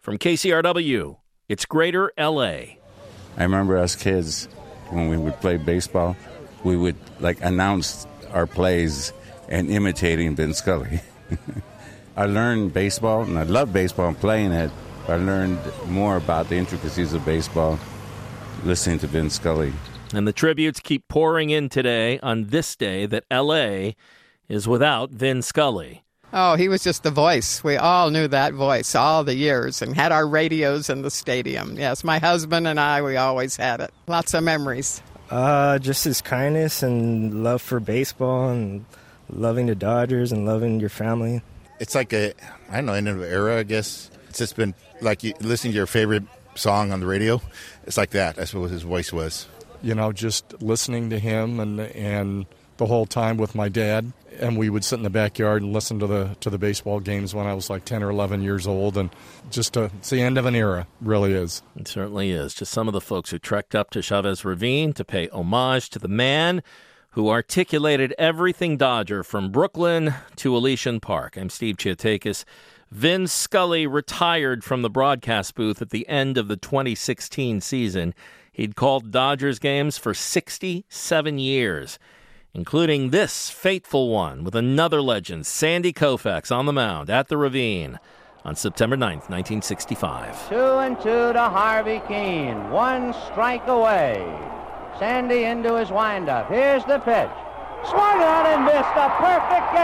From KCRW, it's Greater L.A. I remember as kids, when we would play baseball, we would announce our plays and imitating Vin Scully. I learned baseball, and I love baseball and playing it. I learned more about the intricacies of baseball listening to Vin Scully. And the tributes keep pouring in today on this day that L.A. is without Vin Scully. Oh, he was just the voice. We all knew that voice all the years and had our radios in the stadium. Yes, my husband and I, we always had it. Lots of memories. Just his kindness and love for baseball and loving the Dodgers and loving your family. It's like end of an era, I guess. It's just been like listening to your favorite song on the radio. It's like that. That's what his voice was. Just listening to him and the whole time with my dad. And we would sit in the backyard and listen to the baseball games when I was 10 or 11 years old. And it's the end of an era, really is. It certainly is. Just some of the folks who trekked up to Chavez Ravine to pay homage to the man who articulated everything Dodger from Brooklyn to Elysian Park. I'm Steve Chiotakis. Vin Scully retired from the broadcast booth at the end of the 2016 season. He'd called Dodgers games for 67 years, including this fateful one with another legend, Sandy Koufax, on the mound at the Ravine on September 9th, 1965. 2-2 to Harvey Keene. 1 strike away. Sandy into his windup. Here's the pitch. Swung on and missed. A perfect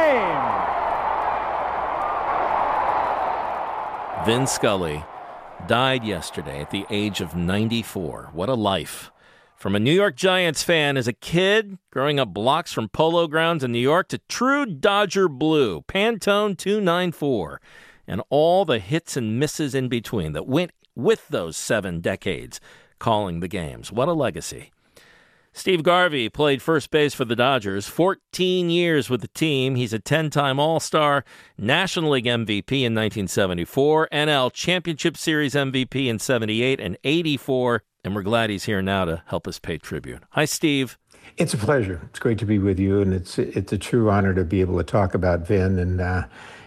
game. Vin Scully died yesterday at the age of 94. What a life. From a New York Giants fan as a kid, growing up blocks from Polo Grounds in New York, to true Dodger blue, Pantone 294, and all the hits and misses in between that went with those 7 decades calling the games. What a legacy. Steve Garvey played first base for the Dodgers, 14 years with the team. He's a 10-time All-Star, National League MVP in 1974, NL Championship Series MVP in 78 and 84, and we're glad he's here now to help us pay tribute. Hi, Steve. It's a pleasure. It's great to be with you, and it's a true honor to be able to talk about Vin. And,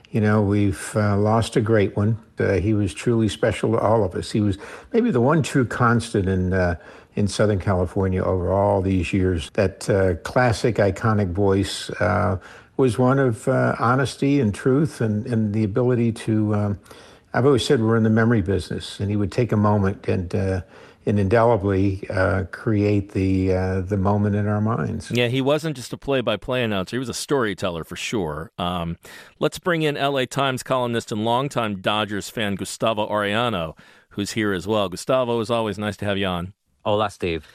we've lost a great one. He was truly special to all of us. He was maybe the one true constant in Southern California over all these years. That classic, iconic voice was one of honesty and truth and the ability to, I've always said we're in the memory business, and he would take a moment and indelibly create the moment in our minds. Yeah, he wasn't just a play-by-play announcer. He was a storyteller for sure. Let's bring in L.A. Times columnist and longtime Dodgers fan Gustavo Arellano, who's here as well. Gustavo, it's always nice to have you on. Hola, Steve.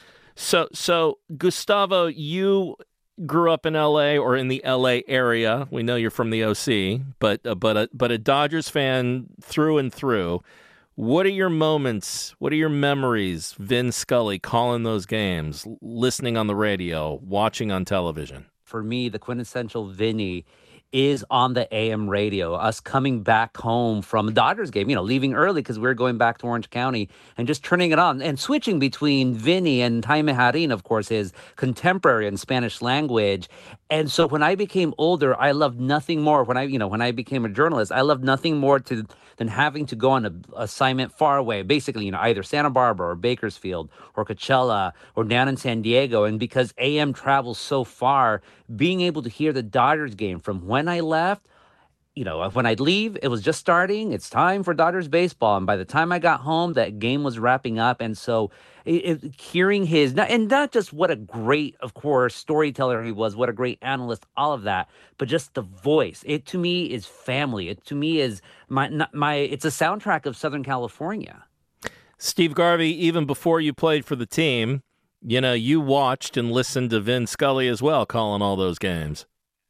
So Gustavo, you grew up in L.A. or in the L.A. area. We know you're from the O.C., but a Dodgers fan through and through. What are your moments? What are your memories? Vin Scully calling those games, listening on the radio, watching on television. For me, the quintessential Vinny is on the AM radio, us coming back home from a Dodgers game, leaving early because we were going back to Orange County and just turning it on and switching between Vinny and Jaime Jarrín, of course, his contemporary in Spanish language. And so when I became older, I loved nothing more. When I became a journalist, I loved nothing more than having to go on an assignment far away, basically, either Santa Barbara or Bakersfield or Coachella or down in San Diego. And because AM travels so far, being able to hear the Dodgers game from when I left, when I'd leave, it was just starting. It's time for Dodgers baseball. And by the time I got home, that game was wrapping up. And so hearing his, and not just what a great, of course, storyteller he was, what a great analyst, all of that, but just the voice. It to me is family. It to me is it's a soundtrack of Southern California. Steve Garvey, even before you played for the team, you watched and listened to Vin Scully as well, calling all those games.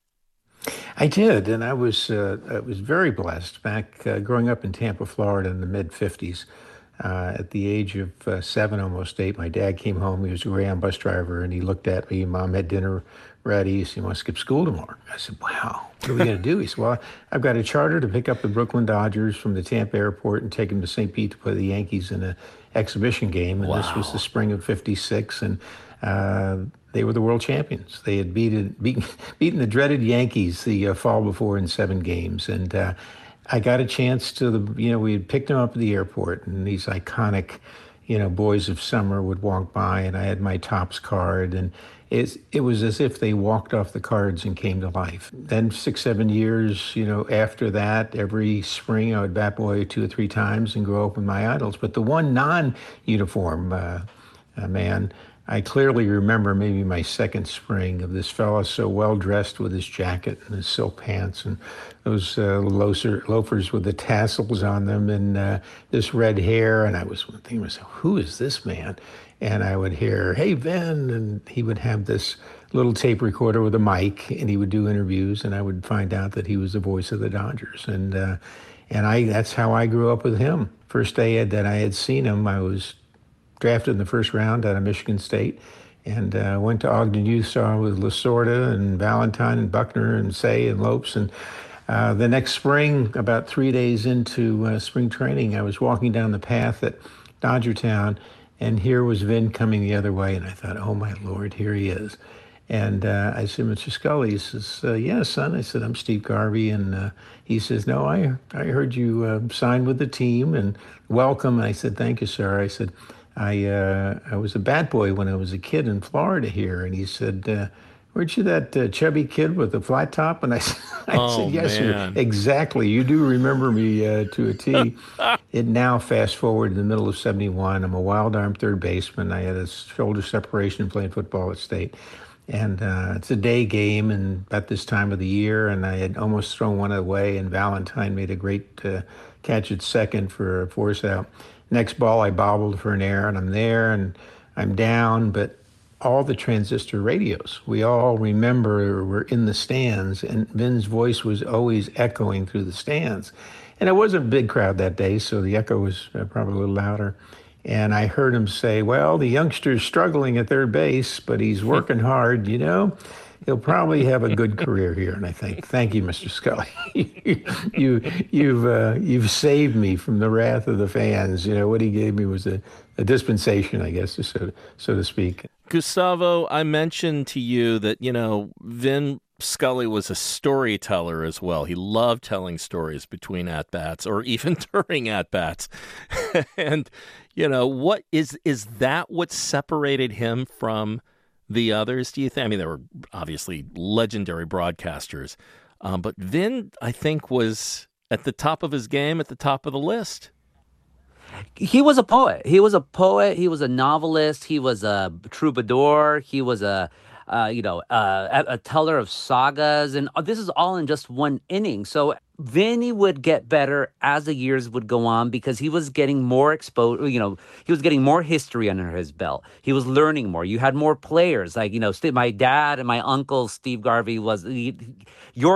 I did, and I was very blessed back growing up in Tampa, Florida in the mid-'50s. At the age of 7, almost 8, my dad came home. He was a Greyhound bus driver, and he looked at me. Mom had dinner ready. He said, "You want to skip school tomorrow?" I said, "Wow, what are we going to do?" He said, "Well, I've got a charter to pick up the Brooklyn Dodgers from the Tampa airport and take them to St. Pete to play the Yankees in an exhibition game." And This was the spring of '56, and they were the world champions. They had beaten the dreaded Yankees the fall before in 7 games. And I got a chance to, we had picked him up at the airport, and these iconic, boys of summer would walk by, and I had my Topps card, and it was as if they walked off the cards and came to life. Then 6, 7 years, after that, every spring I would bat boy 2 or 3 times and grow up with my idols. But the one non-uniform man, I clearly remember maybe my second spring of this fella so well dressed with his jacket and his silk pants and those loafers with the tassels on them and this red hair. And I was thinking to myself, who is this man? And I would hear, "Hey, Vin," and he would have this little tape recorder with a mic, and he would do interviews, and I would find out that he was the voice of the Dodgers. And that's how I grew up with him. First day that I had seen him, I was drafted in the first round out of Michigan State, and went to Ogden Youth Star with Lasorda and Valentine and Buckner and Say and Lopes. And the next spring, about 3 days into spring training, I was walking down the path at Dodgertown, and here was Vin coming the other way, and I thought, oh my Lord, here he is. And I said, "Mr. Scully," he says, "Yeah, son." I said, "I'm Steve Garvey." And he says, "No, I heard you signed with the team, and welcome." And I said, "Thank you, sir." I said, I was a bat boy when I was a kid in Florida here. And he said, "Weren't you that chubby kid with the flat top?" And I said, "Yes, sir. Exactly. You do remember me to a T." It now, fast forward in the middle of 71, I'm a wild arm third baseman. I had a shoulder separation playing football at State. And it's a day game and at this time of the year, and I had almost thrown one away, and Valentine made a great catch at second for a force out. Next ball, I bobbled for an error, and I'm there, and I'm down, but all the transistor radios, we all remember were in the stands, and Vin's voice was always echoing through the stands. And it wasn't a big crowd that day, so the echo was probably a little louder. And I heard him say, "Well, the youngster's struggling at third base, but he's working hard, He'll probably have a good career here." And I think, thank you, Mr. Scully. You've saved me from the wrath of the fans. What he gave me was a dispensation, I guess, so to speak. Gustavo, I mentioned to you that, Vin Scully was a storyteller as well. He loved telling stories between at-bats or even during at-bats. And, what is that what separated him from the others, do you think? I mean, there were obviously legendary broadcasters, but Vin, I think, was at the top of his game, at the top of the list. He was a poet. He was a novelist. He was a troubadour. He was a teller of sagas. And this is all in just one inning. So Vinny would get better as the years would go on because he was getting more exposed. He was getting more history under his belt. He was learning more. You had more players. Like, my dad and my uncle, Steve Garvey, you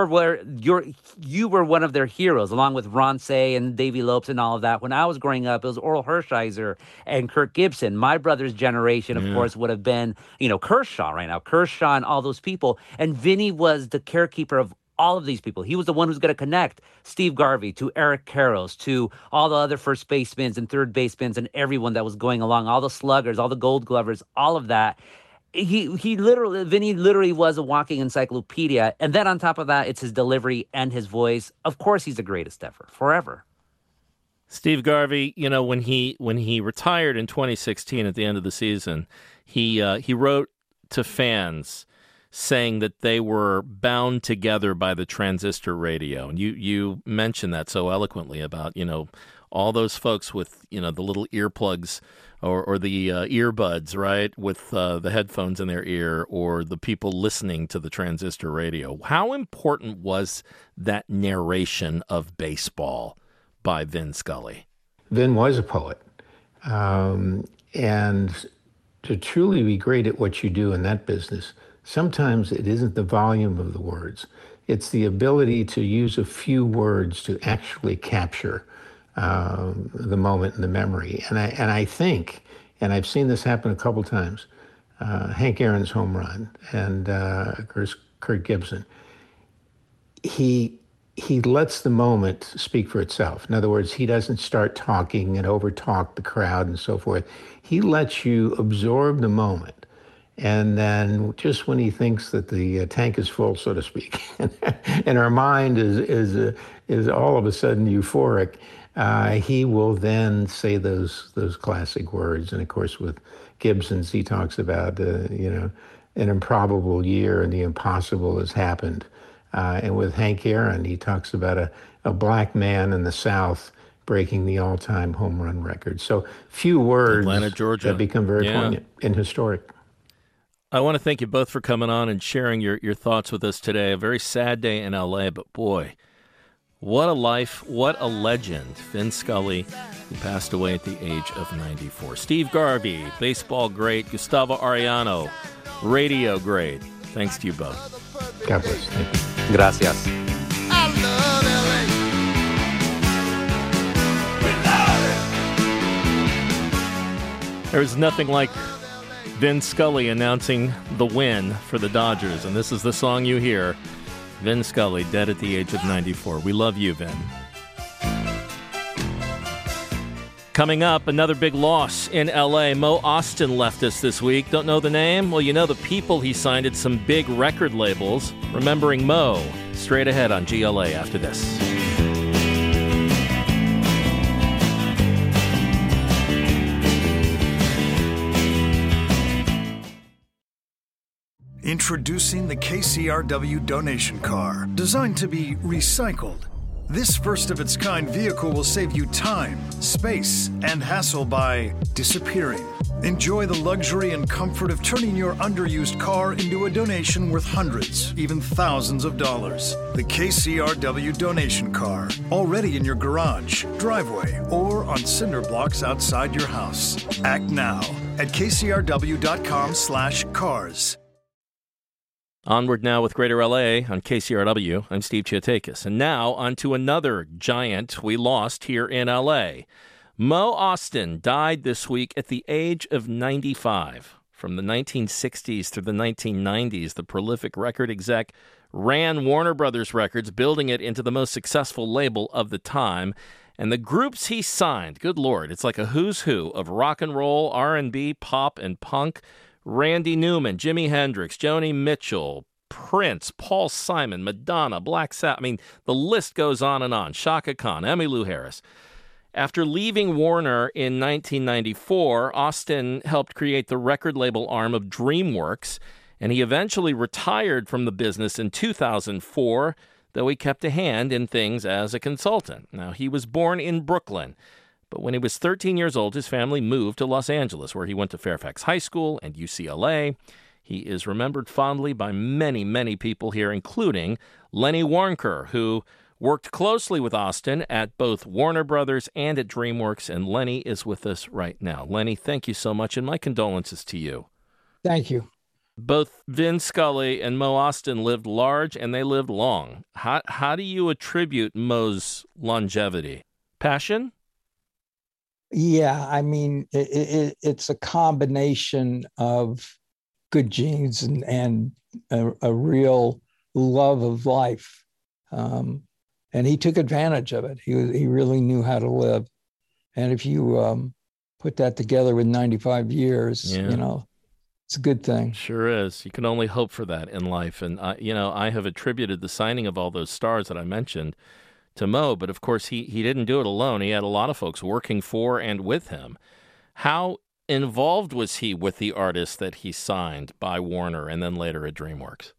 were one of their heroes, along with Ron Say and Davey Lopes and all of that. When I was growing up, it was Oral Hershiser and Kirk Gibson. My brother's generation, of course, would have been, Kershaw right now, Kershaw and all those people. And Vinny was the carekeeper of all of these people. He was the one who's going to connect Steve Garvey to Eric Karros, to all the other first basemen and third basemen and everyone that was going along, all the sluggers, all the gold glovers, all of that. Vinny literally was a walking encyclopedia. And then on top of that, it's his delivery and his voice. Of course, he's the greatest ever, forever. Steve Garvey, when he retired in 2016 at the end of the season, he wrote to fans saying that they were bound together by the transistor radio. And you mentioned that so eloquently about, all those folks with, the little earplugs or the earbuds, right, with the headphones in their ear, or the people listening to the transistor radio. How important was that narration of baseball by Vin Scully? Vin was a poet. And to truly be great at what you do in that business, sometimes it isn't the volume of the words. It's the ability to use a few words to actually capture the moment and the memory. And I think, and I've seen this happen a couple times, Hank Aaron's home run and Kirk Gibson, he lets the moment speak for itself. In other words, he doesn't start talking and over-talk the crowd and so forth. He lets you absorb the moment. And then just when he thinks that the tank is full, so to speak, and our mind is all of a sudden euphoric, he will then say those classic words. And of course, with Gibson's, he talks about an improbable year and the impossible has happened. And with Hank Aaron, he talks about a black man in the South breaking the all-time home run record. So few words Atlanta, Georgia. that become very poignant and historic. I want to thank you both for coming on and sharing your thoughts with us today. A very sad day in L.A., but boy, what a life, what a legend. Vin Scully, who passed away at the age of 94. Steve Garvey, baseball great. Gustavo Arellano, radio great. Thanks to you both. God bless. Thank you. Gracias. There's nothing like Vin Scully announcing the win for the Dodgers, and this is the song you hear. Vin Scully, dead at the age of 94. We love you, Vin. Coming up, another big loss in L.A. Mo Ostin left us this week. Don't know the name? Well, you know the people he signed at some big record labels. Remembering Mo, straight ahead on GLA after this. Introducing the KCRW donation car, designed to be recycled. This first-of-its-kind vehicle will save you time, space, and hassle by disappearing. Enjoy the luxury and comfort of turning your underused car into a donation worth hundreds, even thousands of dollars. The KCRW donation car, already in your garage, driveway, or on cinder blocks outside your house. Act now at kcrw.com/cars. Onward now with Greater LA on KCRW. I'm Steve Chiotakis. And now on to another giant we lost here in LA. Mo Ostin died this week at the age of 95. From the 1960s through the 1990s, the prolific record exec ran Warner Brothers Records, building it into the most successful label of the time. And the groups he signed, good Lord, it's like a who's who of rock and roll, R&B, pop, and punk. Randy Newman, Jimi Hendrix, Joni Mitchell, Prince, Paul Simon, Madonna, Black Sabbath. I mean, the list goes on and on. Chaka Khan, Emmylou Harris. After leaving Warner in 1994, Ostin helped create the record label arm of DreamWorks, and he eventually retired from the business in 2004, though he kept a hand in things as a consultant. Now, he was born in Brooklyn. But when he was 13 years old, his family moved to Los Angeles, where he went to Fairfax High School and UCLA. He is remembered fondly by many, many people here, including Lenny Waronker, who worked closely with Ostin at both Warner Brothers and at DreamWorks, and Lenny is with us right now. Lenny, thank you so much, and my condolences to you. Thank you. Both Vin Scully and Mo Ostin lived large, and they lived long. How do you attribute Mo's longevity? Passion? Yeah, I mean, it's a combination of good genes and a real love of life. And he took advantage of it. He really knew how to live. And if you put that together with 95 years, you know, it's a good thing. Sure is. You can only hope for that in life. And, I have attributed the signing of all those stars that I mentioned to Mo, but of course he didn't do it alone. He had a lot of folks working for and with him. How involved was he with the artists that he signed by Warner and then later at DreamWorks?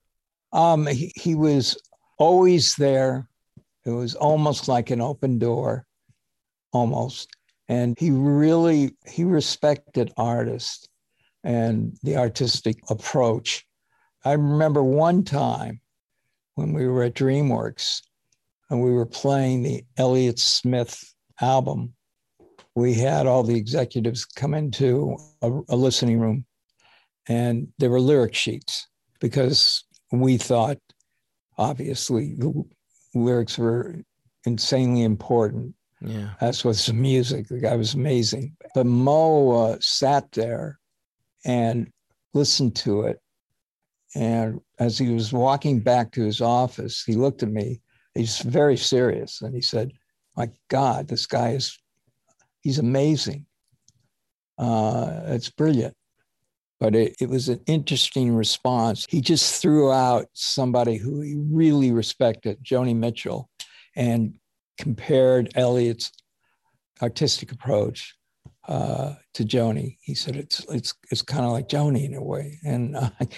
He was always there. It was almost like an open door, almost. And he respected artists and the artistic approach. I remember one time when we were at DreamWorks, and we were playing the Elliott Smith album. We had all the executives come into a listening room, and there were lyric sheets because we thought, obviously, the lyrics were insanely important. Yeah, as was the music. The guy was amazing. But Mo sat there and listened to it. And as he was walking back to his office, he looked at me. He's very serious. And he said, my God, this guy he's amazing. It's brilliant. but it was an interesting response. He just threw out somebody who he really respected, Joni Mitchell, and compared Elliot's artistic approach to Joni. He said it's kind of like Joni in a way, and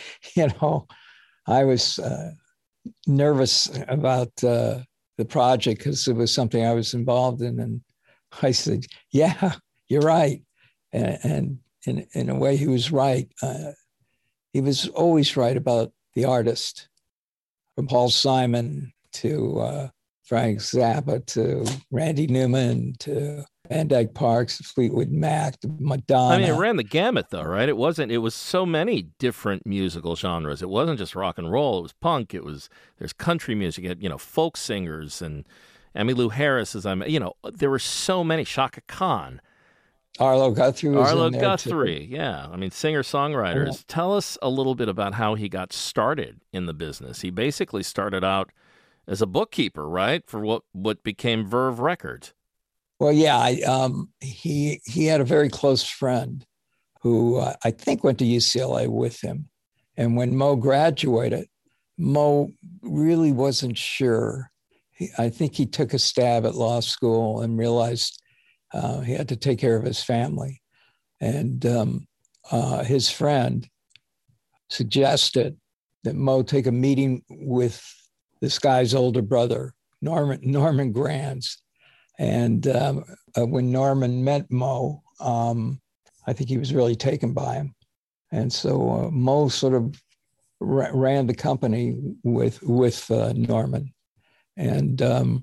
I was nervous about the project because it was something I was involved in, and I said, "Yeah, you're right," and in a way, he was right. He was always right about the artist, from Paul Simon to Frank Zappa to Randy Newman to Van Dyke Parks, Fleetwood Mac, to Madonna. I mean, it ran the gamut, though, right? It was so many different musical genres. It wasn't just rock and roll. It was punk. There's country music, folk singers, and Emmylou Harris, there were so many. Chaka Khan. Arlo Guthrie was Arlo in there Guthrie, too. yeah. I mean, singer-songwriters. Yeah. Tell us a little bit about how he got started in the business. He basically started out as a bookkeeper, right, for what became Verve Records. Well, yeah, he had a very close friend who I think went to UCLA with him. And when Mo graduated, Mo really wasn't sure. I think he took a stab at law school and realized he had to take care of his family. And his friend suggested that Mo take a meeting with this guy's older brother, Norman Granz. And when Norman met Mo, I think he was really taken by him. And so Mo sort of ran the company with Norman. And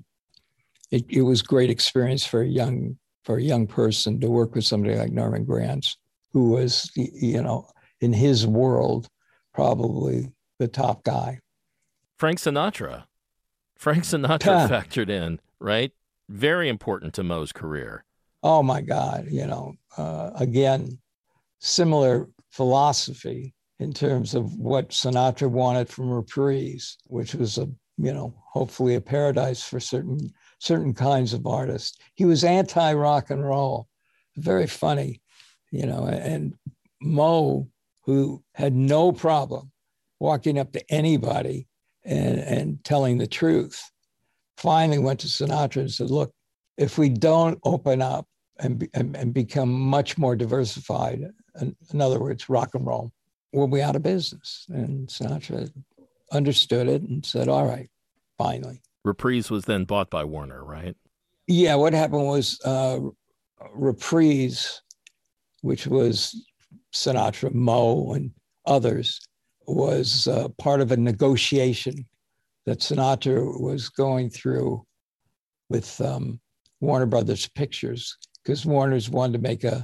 it was a great experience for a young person to work with somebody like Norman Granz, who was, in his world, probably the top guy. Frank Sinatra factored in, right? Very important to Mo's career. Oh my God, again, similar philosophy in terms of what Sinatra wanted from Reprise, which was hopefully a paradise for certain kinds of artists. He was anti-rock and roll, very funny, and Mo, who had no problem walking up to anybody and telling the truth, finally went to Sinatra and said, look, if we don't open up and become much more diversified, in other words, rock and roll, we'll be out of business. And Sinatra understood it and said, all right, finally. Reprise was then bought by Warner, right? Yeah, what happened was Reprise, which was Sinatra, Mo, and others, was part of a negotiation that Sinatra was going through with Warner Brothers Pictures, because Warner's wanted to make a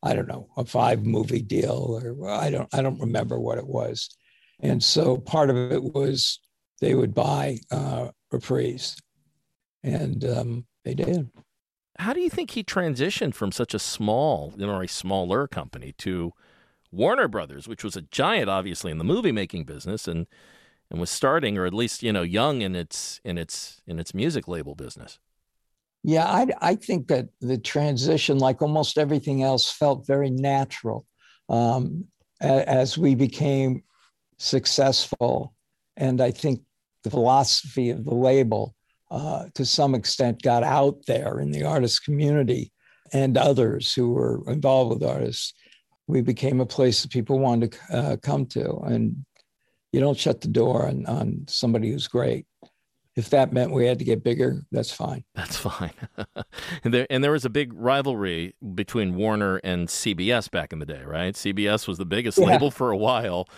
5-movie deal, or I don't remember what it was. And so part of it was they would buy Reprise, and they did. How do you think he transitioned from such a small, or a smaller company to Warner Brothers, which was a giant, obviously, in the movie-making business, and was starting, or at least, young in its music label business? Yeah, I think that the transition, like almost everything else, felt very natural as we became successful. And I think the philosophy of the label, to some extent, got out there in the artist community and others who were involved with artists. We became a place that people wanted to come to. And you don't shut the door on somebody who's great. If that meant we had to get bigger, that's fine. That's fine. And there was a big rivalry between Warner and CBS back in the day, right? CBS was the biggest label for a while.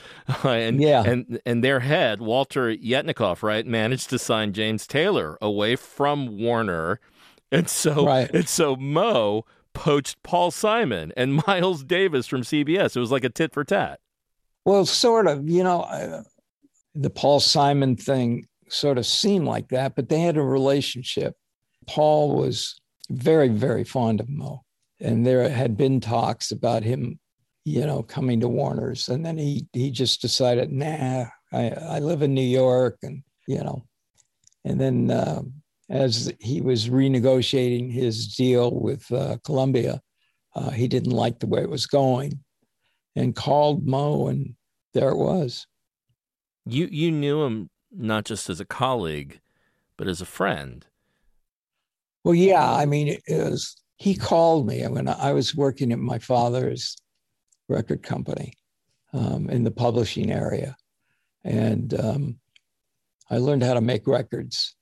And their head, Walter Yetnikoff, right, managed to sign James Taylor away from Warner. And so Mo poached Paul Simon and Miles Davis from CBS. It was like a tit for tat. Well, sort of, the Paul Simon thing sort of seemed like that, but they had a relationship. Paul was very, very fond of Mo. And there had been talks about him, coming to Warner's. And then he just decided, nah, I live in New York. And then as he was renegotiating his deal with Columbia, he didn't like the way it was going. and called Mo, and there it was. You knew him not just as a colleague, but as a friend. Well, yeah, I mean, he called me when I was working at my father's record company in the publishing area. And I learned how to make records,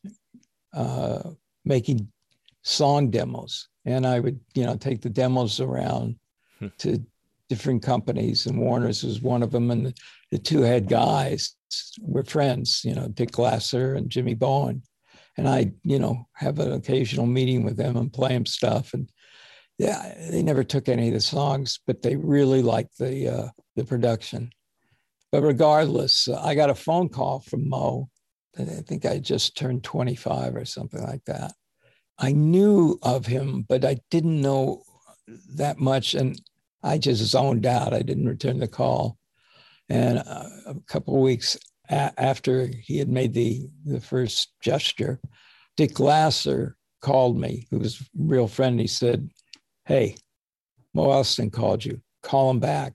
making song demos. And I would, take the demos around to different companies, and Warner's was one of them. And the two head guys were friends, Dick Glasser and Jimmy Bowen. And I, have an occasional meeting with them and play them stuff. And yeah, they never took any of the songs, but they really liked the production. But regardless, I got a phone call from Mo. I think I just turned 25 or something like that. I knew of him, but I didn't know that much. And I just zoned out. I didn't return the call. And a couple of weeks after he had made the first gesture, Dick Glasser called me, who was a real friend. He said, "Hey, Mo Ostin called you. Call him back."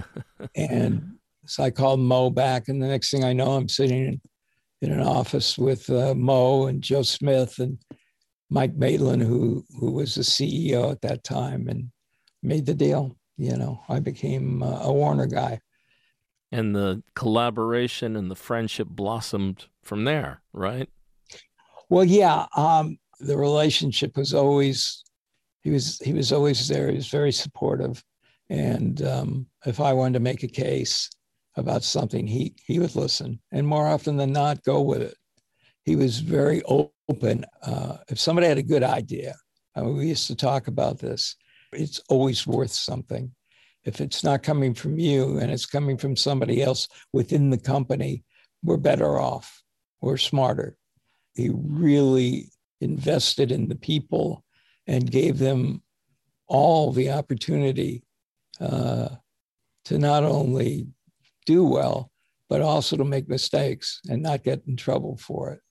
And so I called Mo back, and the next thing I know, I'm sitting in an office with Mo and Joe Smith and Mike Maitland, who was the CEO at that time, and made the deal. I became a Warner guy. And the collaboration and the friendship blossomed from there, right? Well, yeah. The relationship was always, he was always there. He was very supportive. And if I wanted to make a case about something, he would listen. And more often than not, go with it. He was very open. If somebody had a good idea, we used to talk about this, it's always worth something. If it's not coming from you and it's coming from somebody else within the company, we're better off. We're smarter. He really invested in the people and gave them all the opportunity to not only do well, but also to make mistakes and not get in trouble for it.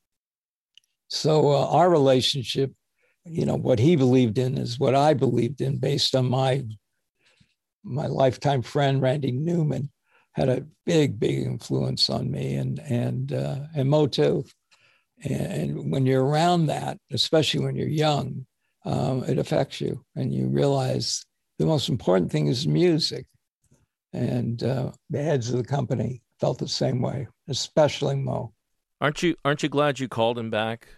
So our relationship, what he believed in is what I believed in, based on my lifetime friend, Randy Newman, had a big influence on me, and Mo too. And when you're around that, especially when you're young, it affects you, and you realize the most important thing is music. And the heads of the company felt the same way, especially Mo. Aren't you glad you called him back,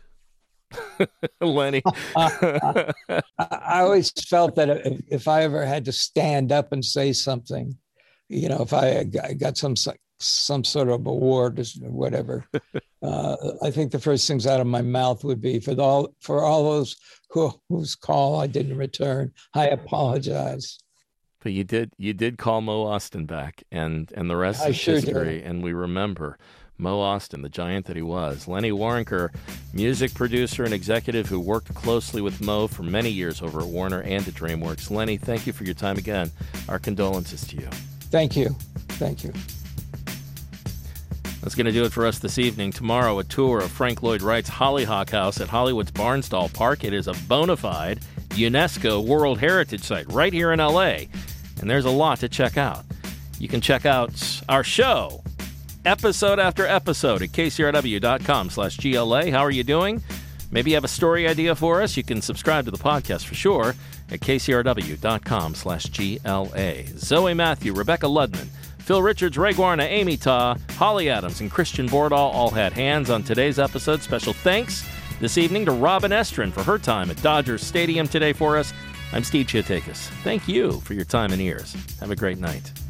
Lenny? I always felt that if I ever had to stand up and say something, if I got some sort of award or whatever, I think the first things out of my mouth would be for all those whose call I didn't return, I apologize. But you did call Mo Ostin back, and the rest is history. And we remember Mo Ostin, the giant that he was. Lenny Waronker, music producer and executive who worked closely with Mo for many years over at Warner and at DreamWorks. Lenny, thank you for your time again. Our condolences to you. Thank you. Thank you. That's going to do it for us this evening. Tomorrow, a tour of Frank Lloyd Wright's Hollyhock House at Hollywood's Barnstall Park. It is a bona fide UNESCO World Heritage Site right here in L.A., and there's a lot to check out. You can check out our show episode after episode at kcrw.com/GLA. How are you doing? Maybe you have a story idea for us. You can subscribe to the podcast for sure at kcrw.com/GLA. Zoe Matthew, Rebecca Ludman, Phil Richards, Ray Guarna, Amy Ta, Holly Adams, and Christian Bordahl all had hands on today's episode. Special thanks this evening to Robin Estrin for her time at Dodgers Stadium today for us. I'm Steve Chiatakis. Thank you for your time and ears. Have a great night.